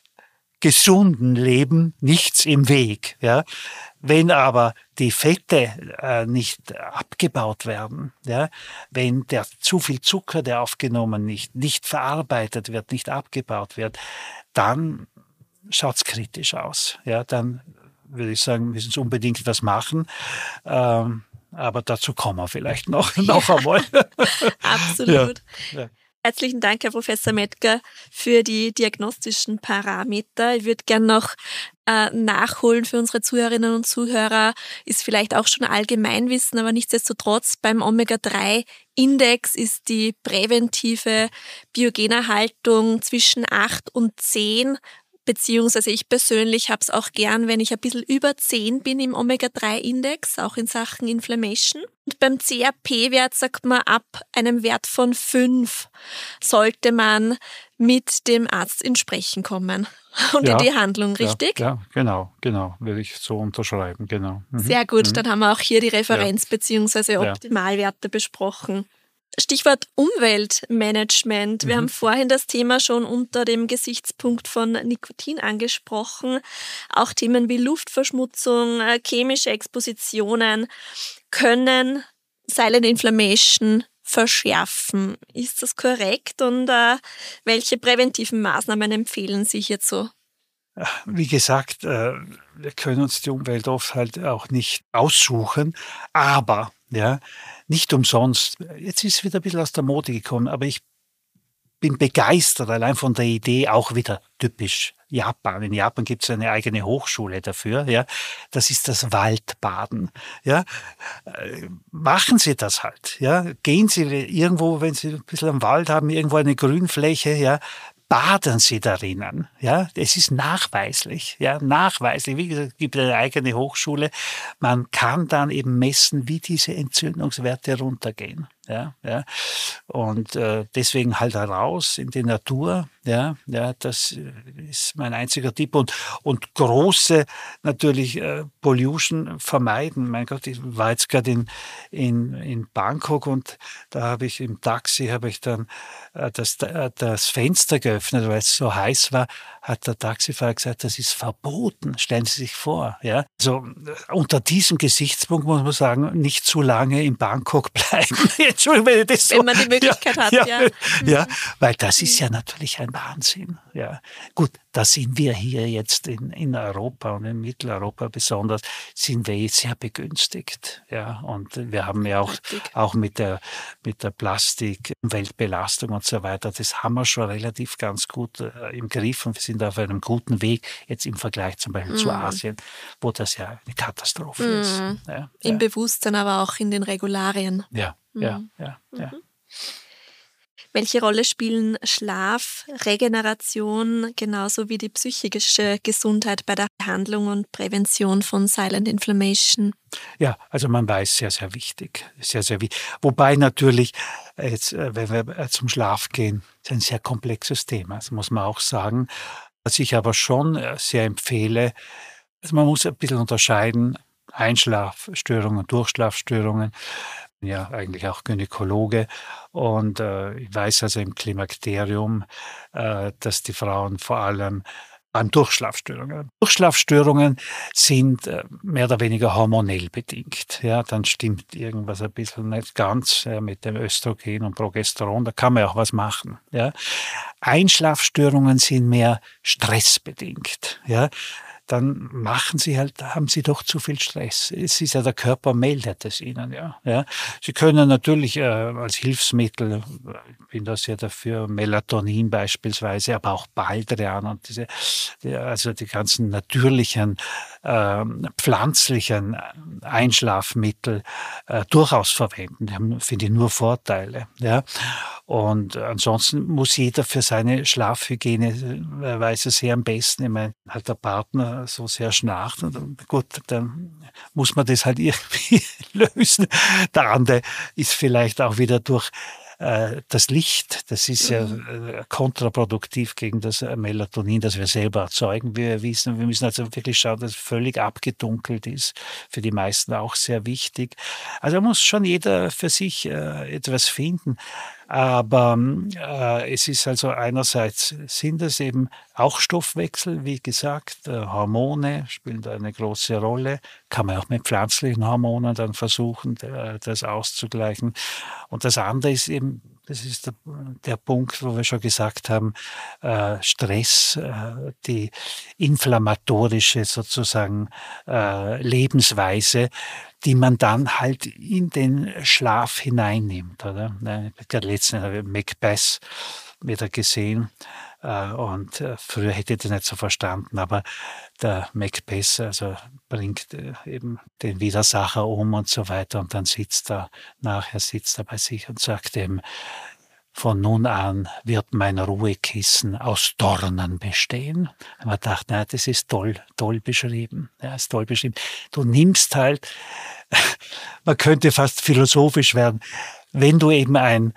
Speaker 3: gesunden Leben nichts im Weg. Ja? Wenn aber die Fette äh, nicht abgebaut werden, ja, wenn der zu viel Zucker, der aufgenommen nicht, nicht verarbeitet wird, nicht abgebaut wird, dann schaut's kritisch aus. Ja, dann würde ich sagen, müssen Sie unbedingt was machen. Ähm, aber dazu kommen wir vielleicht noch, ja. noch einmal.
Speaker 1: Absolut.
Speaker 3: Ja. Ja.
Speaker 1: Herzlichen Dank, Herr Professor Mettger, für die diagnostischen Parameter. Ich würde gerne noch äh, nachholen für unsere Zuhörerinnen und Zuhörer. Ist vielleicht auch schon Allgemeinwissen, aber nichtsdestotrotz beim Omega drei Index ist die präventive Biogenerhaltung zwischen acht und zehn, beziehungsweise ich persönlich habe es auch gern, wenn ich ein bisschen über zehn bin im Omega drei Index, auch in Sachen Inflammation. Und beim C A P-Wert sagt man, ab einem Wert von fünf sollte man mit dem Arzt ins Sprechen kommen und ja, in die Handlung, richtig?
Speaker 3: Ja, ja, genau, genau, würde ich so unterschreiben, genau. Mhm.
Speaker 1: Sehr gut,
Speaker 3: mhm.
Speaker 1: Dann haben wir auch hier die Referenz- ja. bzw. Optimalwerte ja. besprochen. Stichwort Umweltmanagement. Wir mhm. haben vorhin das Thema schon unter dem Gesichtspunkt von Nikotin angesprochen. Auch Themen wie Luftverschmutzung, chemische Expositionen können Silent Inflammation verschärfen. Ist das korrekt? Und äh, welche präventiven Maßnahmen empfehlen Sie hierzu?
Speaker 3: Wie gesagt, äh, wir können uns die Umwelt oft halt auch nicht aussuchen, aber ja, nicht umsonst. Jetzt ist es wieder ein bisschen aus der Mode gekommen, aber ich bin begeistert, allein von der Idee, auch wieder typisch Japan. In Japan gibt es eine eigene Hochschule dafür. Ja, das ist das Waldbaden. Ja, äh, machen Sie das halt. Ja, gehen Sie irgendwo, wenn Sie ein bisschen am Wald haben, irgendwo eine Grünfläche. Ja, baden Sie darinnen. Ja, es ist nachweislich. Ja, nachweislich. Wie gesagt, es gibt eine eigene Hochschule. Man kann dann eben messen, wie diese Entzündungswerte runtergehen. Ja, ja. Und äh, deswegen halt heraus in die Natur. Ja, ja, das ist mein einziger Tipp. Und, und große natürlich äh, Pollution vermeiden. Mein Gott, ich war jetzt gerade in, in, in Bangkok und da habe ich im Taxi habe ich dann äh, das, äh, das Fenster geöffnet, weil es so heiß war. hat der Taxifahrer gesagt, das ist verboten. Stellen Sie sich vor. Ja? Also unter diesem Gesichtspunkt muss man sagen, nicht zu lange in Bangkok bleiben. Entschuldigung, wenn, ich das so,
Speaker 1: wenn man die Möglichkeit
Speaker 3: ja,
Speaker 1: hat,
Speaker 3: ja.
Speaker 1: ja.
Speaker 3: Ja, weil das ist ja natürlich ein Wahnsinn. Ja. Gut, da sind wir hier jetzt in, in Europa und in Mitteleuropa besonders, sind wir jetzt sehr begünstigt. Ja. Und wir haben ja auch, auch mit der, mit der Plastik, Umweltbelastung und so weiter, das haben wir schon relativ ganz gut äh, im Griff und wir sind auf einem guten Weg, jetzt im Vergleich zum Beispiel mm. zu Asien, wo das ja eine Katastrophe mm. ist. Ja,
Speaker 1: Im
Speaker 3: ja.
Speaker 1: Bewusstsein, aber auch in den Regularien.
Speaker 3: Ja,
Speaker 1: mm.
Speaker 3: ja, ja, ja.
Speaker 1: Mhm. Welche Rolle spielen Schlaf, Regeneration genauso wie die psychische Gesundheit bei der Behandlung und Prävention von Silent Inflammation?
Speaker 3: Ja, also man weiß, sehr, sehr wichtig. Sehr, sehr wichtig. Wobei natürlich, jetzt, wenn wir zum Schlaf gehen, ist ein sehr komplexes Thema. Das muss man auch sagen. Was ich aber schon sehr empfehle, also man muss ein bisschen unterscheiden, Einschlafstörungen, Durchschlafstörungen. Ja, eigentlich auch Gynäkologe. Und äh, ich weiß also im Klimakterium, äh, dass die Frauen vor allem an Durchschlafstörungen. Durchschlafstörungen sind äh, mehr oder weniger hormonell bedingt. Ja, dann stimmt irgendwas ein bisschen nicht ganz äh, mit dem Östrogen und Progesteron. Da kann man auch was machen. Ja. Einschlafstörungen sind mehr stressbedingt. Ja. Dann machen Sie halt, haben Sie doch zu viel Stress. Es ist ja, der Körper meldet es Ihnen, ja. ja. Sie können natürlich äh, als Hilfsmittel, ich bin da sehr dafür, Melatonin beispielsweise, aber auch Baldrian und diese, die, also die ganzen natürlichen, äh, pflanzlichen Einschlafmittel äh, durchaus verwenden. Die haben, finde ich, nur Vorteile, ja. Und ansonsten muss jeder für seine Schlafhygiene, äh, weiß es sehr am besten. Ich meine, hat der Partner so sehr schnarcht, und gut, dann muss man das halt irgendwie lösen. Der andere ist vielleicht auch wieder durch äh, das Licht, das ist ja äh, kontraproduktiv gegen das äh, Melatonin, das wir selber erzeugen, wie wir wissen. Wir müssen also wirklich schauen, dass es völlig abgedunkelt ist, für die meisten auch sehr wichtig. Also muss schon jeder für sich äh, etwas finden. Aber äh, es ist also einerseits, sind es eben auch Stoffwechsel, wie gesagt, äh, Hormone spielen da eine große Rolle. Kann man auch mit pflanzlichen Hormonen dann versuchen, äh, das auszugleichen. Und das andere ist eben, das ist der, der Punkt, wo wir schon gesagt haben, äh, Stress, äh, die inflammatorische sozusagen äh, Lebensweise, die man dann halt in den Schlaf hineinnimmt. Oder? Gerade letztens habe ich Macbeth wieder gesehen äh, und äh, früher hätte ich das nicht so verstanden, aber der Macbeth also bringt äh, eben den Widersacher um und so weiter und dann sitzt er, nachher sitzt er bei sich und sagt eben, von nun an wird mein Ruhekissen aus Dornen bestehen. Und man dachte, na, das ist toll, toll beschrieben. Ja, ist toll beschrieben. Du nimmst halt, man könnte fast philosophisch werden, wenn du eben ein,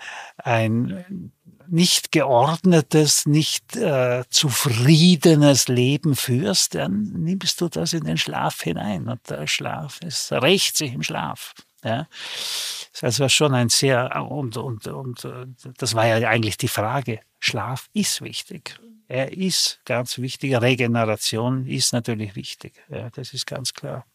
Speaker 3: ein nicht geordnetes, nicht äh, zufriedenes Leben führst, dann nimmst du das in den Schlaf hinein. Und der Schlaf, es rächt sich im Schlaf. Ja. Das ist also schon ein sehr, und, und, und das war ja eigentlich die Frage, Schlaf ist wichtig. Er ist ganz wichtig, Regeneration ist natürlich wichtig, ja, das ist ganz klar.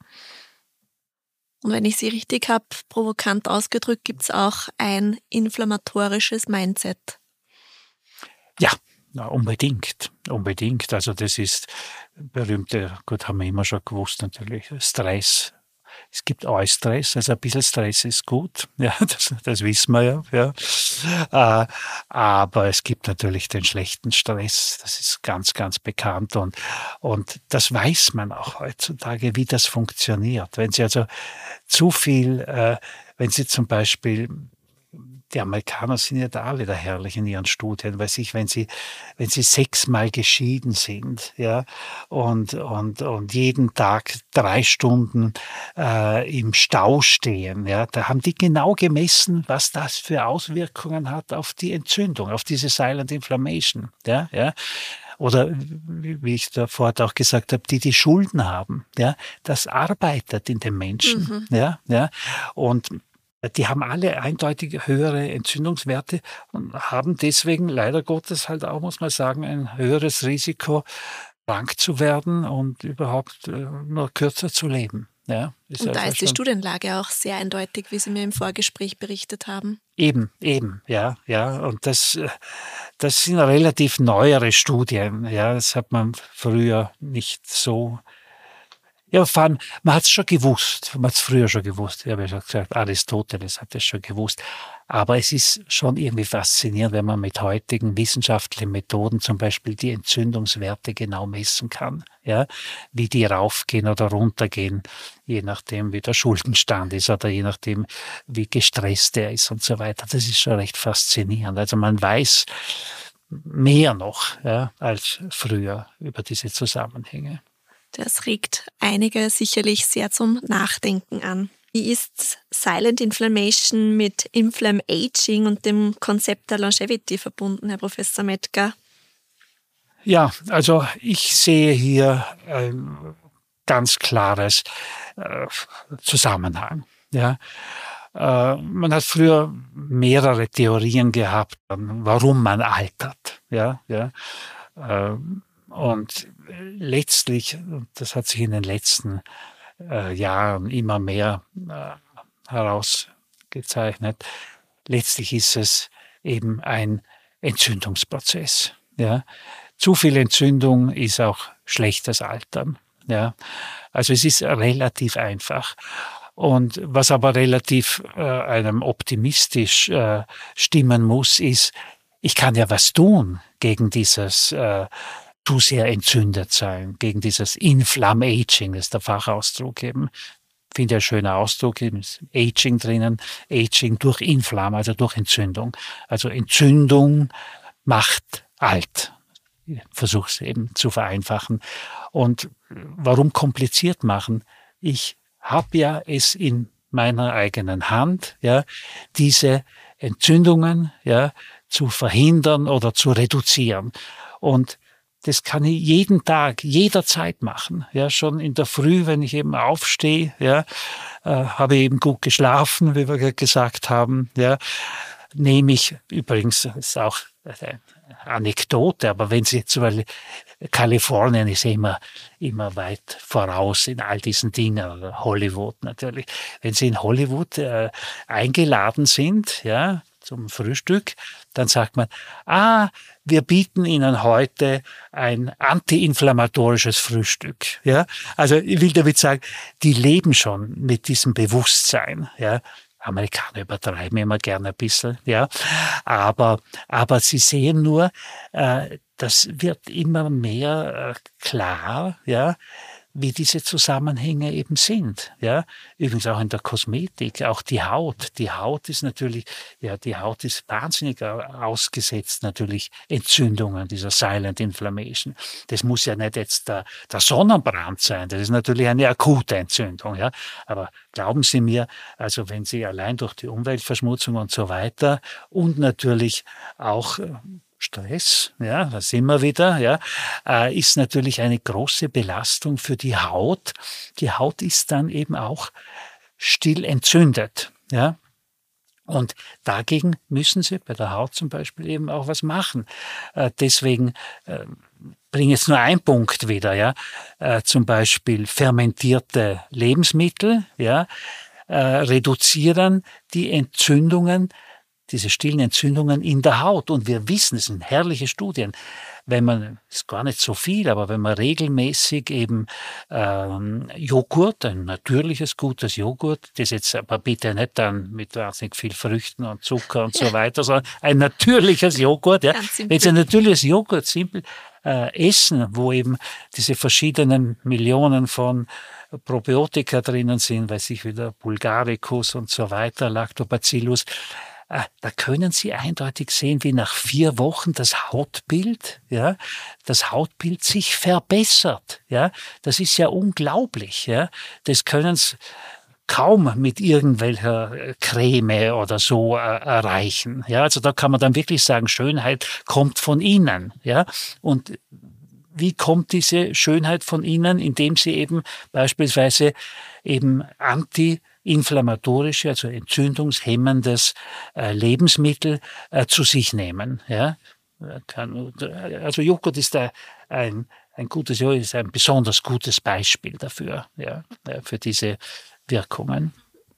Speaker 1: Und wenn ich Sie richtig habe, provokant ausgedrückt, gibt es auch ein inflammatorisches Mindset.
Speaker 3: Ja, na, unbedingt, unbedingt. Also das ist berühmte, gut, haben wir immer schon gewusst natürlich, Stress. Es gibt Eustress, also ein bisschen Stress ist gut, ja, das, das wissen wir ja. ja. Äh, aber es gibt natürlich den schlechten Stress, das ist ganz, ganz bekannt und, und das weiß man auch heutzutage, wie das funktioniert. Wenn Sie also zu viel, äh, wenn Sie zum Beispiel, die Amerikaner sind ja da wieder herrlich in ihren Studien, weiß ich, wenn sie, wenn sie sechsmal geschieden sind, ja, und, und, und jeden Tag drei Stunden äh, im Stau stehen, ja, da haben die genau gemessen, was das für Auswirkungen hat auf die Entzündung, auf diese Silent Inflammation, ja, ja. Oder wie ich davor auch gesagt habe, die die Schulden haben, ja, das arbeitet in den Menschen, mhm. ja, ja, und Die haben alle eindeutig höhere Entzündungswerte und haben deswegen leider Gottes halt auch, muss man sagen, ein höheres Risiko, krank zu werden und überhaupt äh, nur kürzer zu leben. Ja, ist
Speaker 1: und
Speaker 3: also
Speaker 1: da ist die
Speaker 3: schon
Speaker 1: Studienlage auch sehr eindeutig, wie Sie mir im Vorgespräch berichtet haben.
Speaker 3: Eben, eben, ja, ja. Und das, äh, das sind relativ neuere Studien. Ja, das hat man früher nicht so. Ja, vor allem, man hat es schon gewusst, man hat es früher schon gewusst. Ich habe ja schon gesagt, Aristoteles hat es schon gewusst. Aber es ist schon irgendwie faszinierend, wenn man mit heutigen wissenschaftlichen Methoden zum Beispiel die Entzündungswerte genau messen kann. Ja, wie die raufgehen oder runtergehen, je nachdem, wie der Schuldenstand ist oder je nachdem, wie gestresst er ist und so weiter. Das ist schon recht faszinierend. Also man weiß mehr noch, ja, als früher über diese Zusammenhänge.
Speaker 1: Das regt einige sicherlich sehr zum Nachdenken an. Wie ist Silent Inflammation mit Inflam Aging und dem Konzept der Longevity verbunden, Herr Professor Mettger?
Speaker 3: Ja, also ich sehe hier ein ganz klares äh, Zusammenhang. Ja. Äh, man hat früher mehrere Theorien gehabt, warum man altert. Ja, ja. Äh, Und letztlich, das hat sich in den letzten äh, Jahren immer mehr äh, herausgezeichnet, letztlich ist es eben ein Entzündungsprozess. Ja. Zu viel Entzündung ist auch schlechtes Altern. Ja. Also es ist relativ einfach. Und was aber relativ äh, einem optimistisch äh, stimmen muss, ist, ich kann ja was tun gegen dieses äh, zu sehr entzündet sein, gegen dieses Inflam Aging, das ist der Fachausdruck eben. Ich finde ein schöner Ausdruck, eben ist Aging drinnen, Aging durch Inflam, also durch Entzündung. Also Entzündung macht alt. Ich versuche es eben zu vereinfachen. Und warum kompliziert machen? Ich habe ja es in meiner eigenen Hand, ja, diese Entzündungen, ja, zu verhindern oder zu reduzieren. Und das kann ich jeden Tag, jederzeit machen. Ja, schon in der Früh, wenn ich eben aufstehe, ja, äh, habe ich eben gut geschlafen, wie wir gesagt haben, ja, nehme ich, übrigens, das ist auch eine Anekdote, aber wenn Sie zum Beispiel, Kalifornien ist immer, immer weit voraus in all diesen Dingen, oder Hollywood natürlich. Wenn Sie in Hollywood äh, eingeladen sind, ja, zum Frühstück, dann sagt man, ah, wir bieten Ihnen heute ein antiinflammatorisches Frühstück. Ja, also ich will damit sagen, die leben schon mit diesem Bewusstsein. Ja, Amerikaner übertreiben immer gerne ein bisschen, ja, aber aber sie sehen nur, äh, das wird immer mehr äh, klar, ja, wie diese Zusammenhänge eben sind, ja. Übrigens auch in der Kosmetik, auch die Haut. Die Haut ist natürlich, ja, die Haut ist wahnsinnig ausgesetzt, natürlich Entzündungen, dieser Silent Inflammation. Das muss ja nicht jetzt der, der Sonnenbrand sein, das ist natürlich eine akute Entzündung, ja. Aber glauben Sie mir, also wenn Sie allein durch die Umweltverschmutzung und so weiter und natürlich auch Stress, ja, da sind wir wieder, ja, äh, ist natürlich eine große Belastung für die Haut. Die Haut ist dann eben auch still entzündet, ja. Und dagegen müssen Sie bei der Haut zum Beispiel eben auch was machen. Äh, deswegen äh, bringe jetzt nur einen Punkt wieder, ja. Äh, zum Beispiel fermentierte Lebensmittel, ja, äh, reduzieren die Entzündungen, diese stillen Entzündungen in der Haut. Und wir wissen, es sind herrliche Studien, wenn man, ist gar nicht so viel, aber wenn man regelmäßig eben ähm, Joghurt, ein natürliches, gutes Joghurt, das jetzt aber bitte nicht dann mit wahnsinnig viel Früchten und Zucker und so weiter, sondern ein natürliches Joghurt, ja. Wenn Sie ein natürliches Joghurt simpel äh, essen, wo eben diese verschiedenen Millionen von Probiotika drinnen sind, weiß ich wieder, Bulgaricus und so weiter, Lactobacillus, da können Sie eindeutig sehen, wie nach vier Wochen das Hautbild, ja, das Hautbild sich verbessert, ja. Das ist ja unglaublich, ja. Das können Sie kaum mit irgendwelcher Creme oder so äh, erreichen, ja. Also da kann man dann wirklich sagen, Schönheit kommt von innen, ja. Und wie kommt diese Schönheit von innen? Indem Sie eben beispielsweise eben anti inflammatorische, also entzündungshemmendes äh, Lebensmittel äh, zu sich nehmen. Ja? Kann, also Joghurt ist ein, ein, ein gutes, ja, ist ein besonders gutes Beispiel dafür, ja, für diese Wirkungen.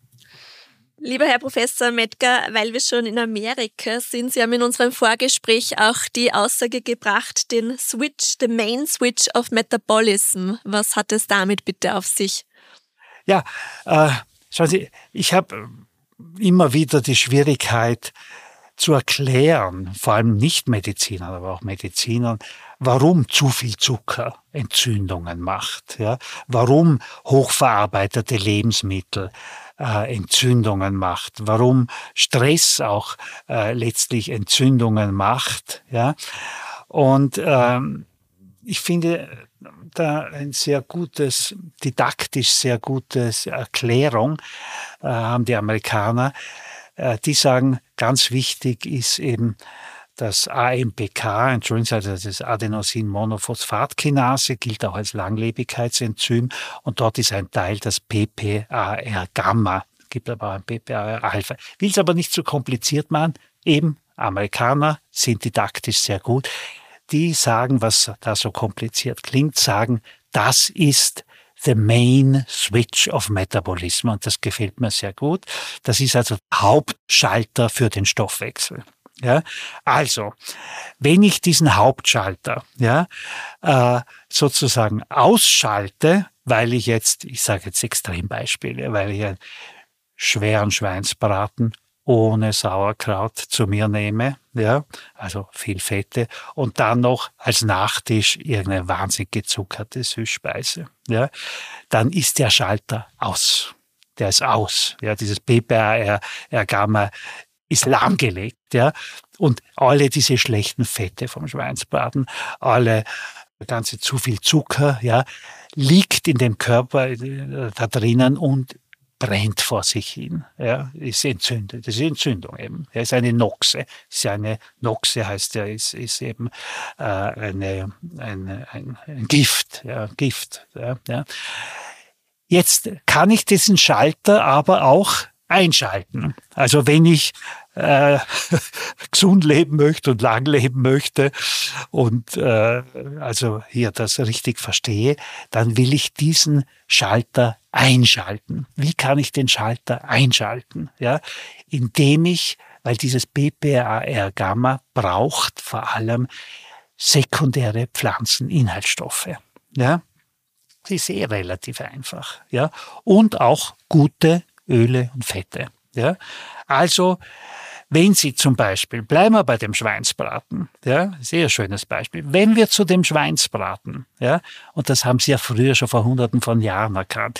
Speaker 1: Lieber Herr Professor Mettger, weil wir schon in Amerika sind, Sie haben in unserem Vorgespräch auch die Aussage gebracht, den Switch, the main switch of metabolism. Was hat es damit bitte auf sich?
Speaker 3: Ja, äh, schauen Sie, ich habe immer wieder die Schwierigkeit zu erklären, vor allem Nicht-Medizinern, aber auch Medizinern, warum zu viel Zucker Entzündungen macht, ja, warum hochverarbeitete Lebensmittel äh, Entzündungen macht, warum Stress auch äh, letztlich Entzündungen macht, ja. Und ähm, ich finde da ein sehr gutes, didaktisch sehr gutes Erklärung äh, haben die Amerikaner. Äh, die sagen, ganz wichtig ist eben das A M P K, Entschuldigung, also das Adenosin-Monophosphat-Kinase, gilt auch als Langlebigkeitsenzym und dort ist ein Teil das P P A R-Gamma, gibt aber auch ein P P A R-Alpha. Will es aber nicht zu kompliziert machen, eben Amerikaner sind didaktisch sehr gut. Die sagen, was da so kompliziert klingt, sagen, das ist the main switch of metabolism. Und das gefällt mir sehr gut. Das ist also Hauptschalter für den Stoffwechsel. Ja, also, wenn ich diesen Hauptschalter, ja, äh, sozusagen ausschalte, weil ich jetzt, ich sage jetzt Extrembeispiele, weil ich einen schweren Schweinsbraten ohne Sauerkraut zu mir nehme, ja, also viel Fette, und dann noch als Nachtisch irgendeine wahnsinnig gezuckerte Süßspeise, ja, dann ist der Schalter aus. Der ist aus. Ja, dieses P P A R-Gamma ist lahmgelegt, ja, und alle diese schlechten Fette vom Schweinsbraten, alle ganze zu viel Zucker, ja, liegt in dem Körper äh, da drinnen und brennt vor sich hin, ja, ist entzündet. Das ist Entzündung eben. Ja, ist eine Noxe. Ist ja eine Noxe heißt ja, ist, ist eben äh, eine, eine, ein, ein Gift, ja, Gift, ja, ja. Jetzt kann ich diesen Schalter aber auch einschalten. Also wenn ich äh, gesund leben möchte und lang leben möchte und äh, also hier das richtig verstehe, dann will ich diesen Schalter einschalten. Wie kann ich den Schalter einschalten? Ja, indem ich, weil dieses P P A R-Gamma braucht vor allem sekundäre Pflanzeninhaltsstoffe. Ja, das ist eh relativ einfach. Ja, und auch gute Öle und Fette. Ja, also wenn Sie zum Beispiel, bleiben wir bei dem Schweinsbraten, ja, sehr schönes Beispiel, wenn wir zu dem Schweinsbraten, ja, und das haben Sie ja früher schon vor hunderten von Jahren erkannt,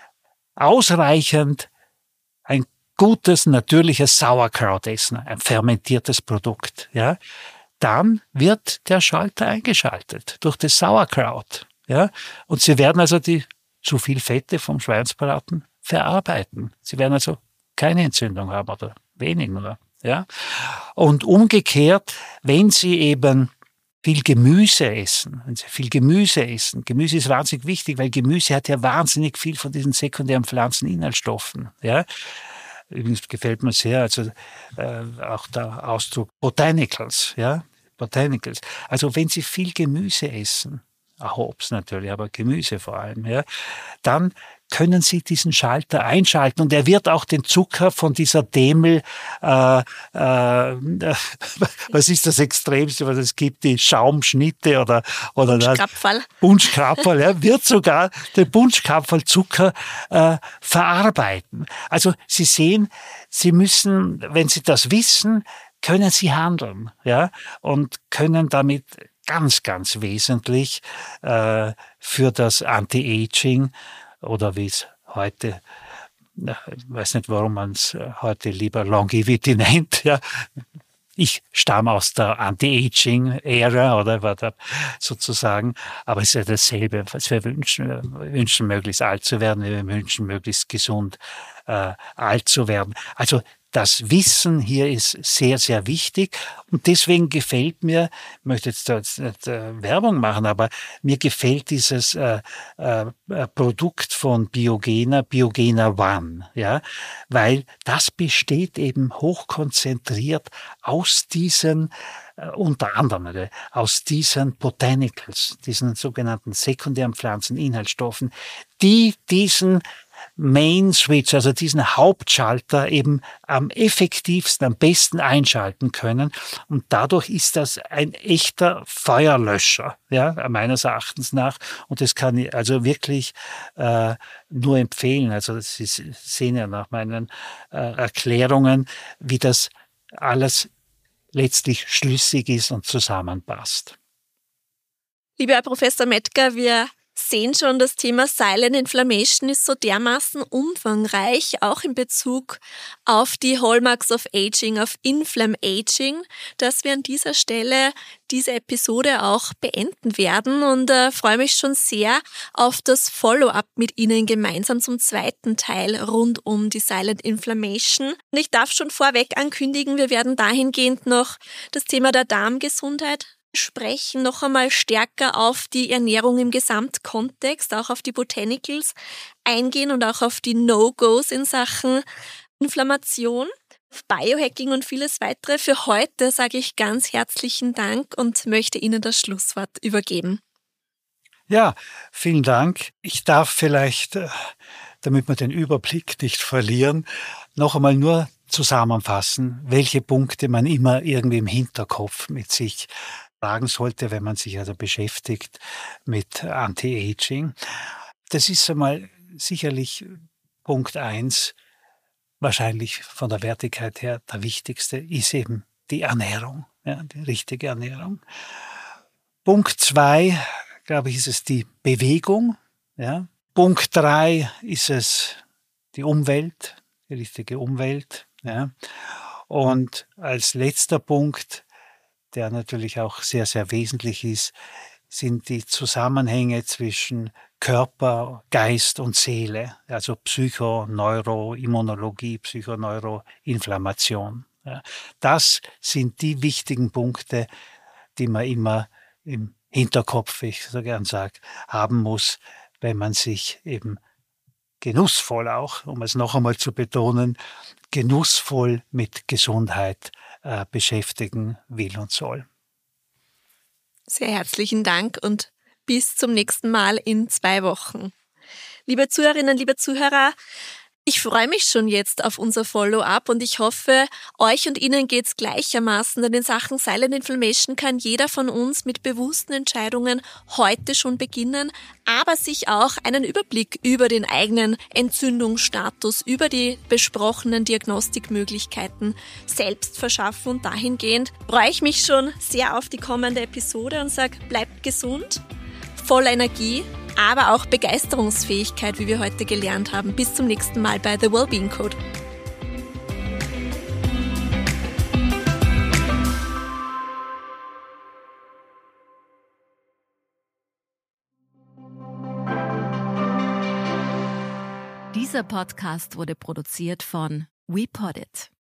Speaker 3: ausreichend ein gutes, natürliches Sauerkraut essen, ein fermentiertes Produkt, ja, dann wird der Schalter eingeschaltet durch das Sauerkraut, ja, und Sie werden also die zu viel Fette vom Schweinsbraten verarbeiten. Sie werden also keine Entzündung haben oder wenig nur. Ja? Und umgekehrt, wenn Sie eben viel Gemüse essen, wenn Sie viel Gemüse essen, Gemüse ist wahnsinnig wichtig, weil Gemüse hat ja wahnsinnig viel von diesen sekundären Pflanzeninhaltsstoffen. Ja? Übrigens gefällt mir sehr, also äh, auch der Ausdruck Botanicals, ja, Botanicals. Also wenn Sie viel Gemüse essen, auch Obst natürlich, aber Gemüse vor allem, ja, dann können Sie diesen Schalter einschalten und er wird auch den Zucker von dieser Demel, äh, äh, was ist das Extremste, was es gibt, die Schaumschnitte oder oder
Speaker 1: Bunschkrapferl.
Speaker 3: Bunschkrapferl, ja, wird sogar den Bunschkrapferlzucker äh, verarbeiten. Also Sie sehen, Sie müssen, wenn Sie das wissen, können Sie handeln, ja, und können damit ganz, ganz wesentlich äh, für das Anti-Aging oder wie es heute, ich weiß nicht, warum man es heute lieber Longevity nennt, ja. Ich stamme aus der Anti-Aging-Ära oder war da sozusagen, aber es ist ja dasselbe, was wir wünschen. Wir wünschen, möglichst alt zu werden, wir wünschen, möglichst gesund äh, alt zu werden. Also das Wissen hier ist sehr, sehr wichtig und deswegen gefällt mir, ich möchte jetzt, jetzt nicht äh, Werbung machen, aber mir gefällt dieses äh, äh, Produkt von Biogena, Biogena One, ja, weil das besteht eben hochkonzentriert aus diesen äh, unter anderem äh, aus diesen Botanicals, diesen sogenannten sekundären Pflanzeninhaltsstoffen, die diesen Main Switch, also diesen Hauptschalter eben am effektivsten, am besten einschalten können. Und dadurch ist das ein echter Feuerlöscher, ja, meines Erachtens nach. Und das kann ich also wirklich äh, nur empfehlen. Also Sie sehen ja nach meinen äh, Erklärungen, wie das alles letztlich schlüssig ist und zusammenpasst.
Speaker 1: Lieber Herr Professor Mettger, wir sehen schon, das Thema Silent Inflammation ist so dermaßen umfangreich, auch in Bezug auf die Hallmarks of Aging, auf Inflam Aging, dass wir an dieser Stelle diese Episode auch beenden werden und äh, freue mich schon sehr auf das Follow-up mit Ihnen gemeinsam zum zweiten Teil rund um die Silent Inflammation. Und ich darf schon vorweg ankündigen, wir werden dahingehend noch das Thema der Darmgesundheit sprechen, noch einmal stärker auf die Ernährung im Gesamtkontext, auch auf die Botanicals eingehen und auch auf die No-Gos in Sachen Inflammation, Biohacking und vieles weitere. Für heute sage ich ganz herzlichen Dank und möchte Ihnen das Schlusswort übergeben.
Speaker 3: Ja, vielen Dank. Ich darf vielleicht, damit wir den Überblick nicht verlieren, noch einmal nur zusammenfassen, welche Punkte man immer irgendwie im Hinterkopf mit sich tragen sollte, wenn man sich also beschäftigt mit Anti-Aging. Das ist einmal sicherlich Punkt eins, wahrscheinlich von der Wertigkeit her der wichtigste, ist eben die Ernährung, ja, die richtige Ernährung. Punkt zwei, glaube ich, ist es die Bewegung. Ja. Punkt drei ist es die Umwelt, die richtige Umwelt. Ja. Und als letzter Punkt, der natürlich auch sehr, sehr wesentlich ist, sind die Zusammenhänge zwischen Körper, Geist und Seele, also Psychoneuroimmunologie, Psychoneuroinflammation. Ja. Das sind die wichtigen Punkte, die man immer im Hinterkopf, ich so gern sage, haben muss, wenn man sich eben genussvoll auch, um es noch einmal zu betonen, genussvoll mit Gesundheit äh, beschäftigen will und soll.
Speaker 1: Sehr herzlichen Dank und bis zum nächsten Mal in zwei Wochen. Liebe Zuhörerinnen, liebe Zuhörer, ich freue mich schon jetzt auf unser Follow-up und ich hoffe, euch und Ihnen geht's gleichermaßen, denn in Sachen Silent Inflammation kann jeder von uns mit bewussten Entscheidungen heute schon beginnen, aber sich auch einen Überblick über den eigenen Entzündungsstatus, über die besprochenen Diagnostikmöglichkeiten selbst verschaffen und dahingehend freue ich mich schon sehr auf die kommende Episode und sage, bleibt gesund, voller Energie, aber auch Begeisterungsfähigkeit, wie wir heute gelernt haben. Bis zum nächsten Mal bei The Wellbeing Code.
Speaker 2: Dieser Podcast wurde produziert von WePoddit.